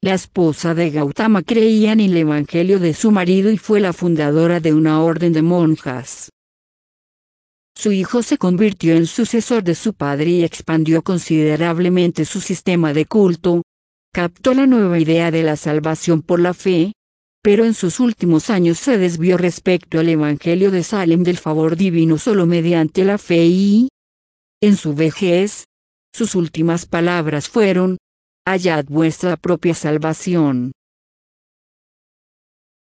la esposa de Gautama, creía en el evangelio de su marido y fue la fundadora de una orden de monjas. Su hijo se convirtió en sucesor de su padre y expandió considerablemente su sistema de culto. Captó la nueva idea de la salvación por la fe, pero en sus últimos años se desvió respecto al evangelio de Salem del favor divino solo mediante la fe y, en su vejez, sus últimas palabras fueron: hallad vuestra propia salvación.